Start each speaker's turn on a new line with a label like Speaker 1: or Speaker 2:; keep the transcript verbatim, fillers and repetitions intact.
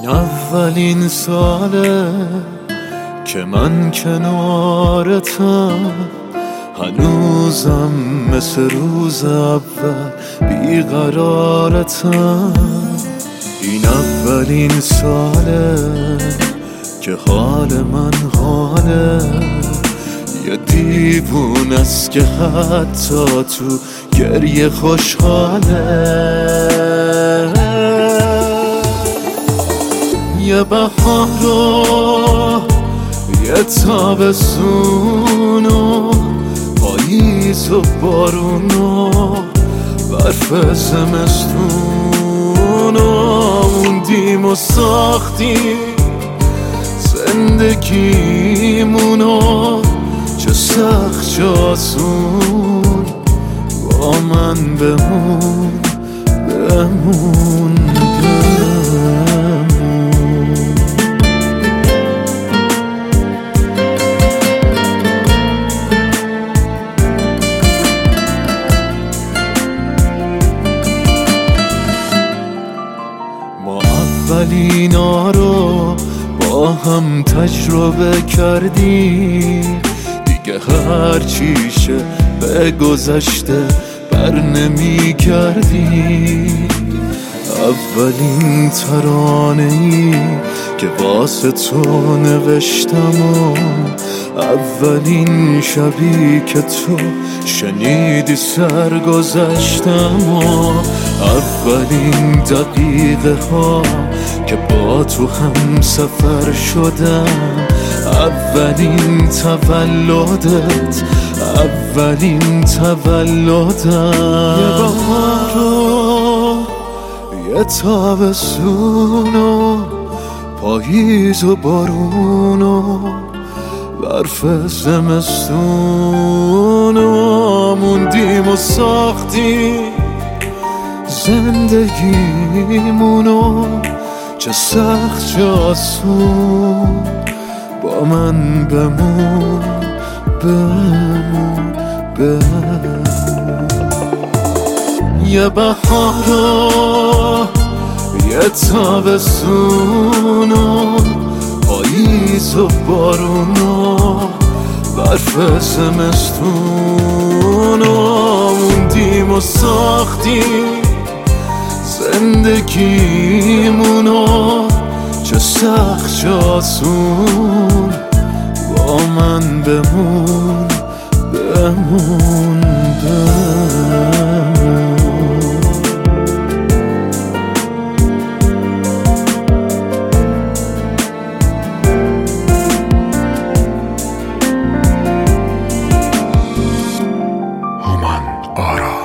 Speaker 1: اولین ساله که من کنارتم، هنوزم مثل روز اول بیقرارتم. این اولین ساله که حال من حاله یه دیوون است که حتی تو گریه خوشحاله. یه بهار و یه تابستون و پاییز و بارون و برف زمستون و موندیم و ساختیم زندگیمونو، چه سخت چه آسون با من بمون بمون بمون. ما اولینا رو با هم تجربه کردیم، دیگه هر چیشه به گذشته بر نمی کردیم. اولین ترانه‌ای که واسه تو نوشتم و اولین شبی که تو شنیدی سرگذشتم و اولین دقیقه ها که با تو هم سفر شدم، اولین تولدت اولین تولدم. یه بهار و یه تابستون و پاییز و بارون و برف زمستون و موندیم و ساختیم زندگیمونو، چه سخت چه آسون با من بمون بمون بمون. یه بهار و یه تابستون و پاییز و بارون و برف زمستون و موندیم و ساختیم زندگیمونو، چه سخت چه آسون با من بمون بمون بمون.
Speaker 2: هومن آرا.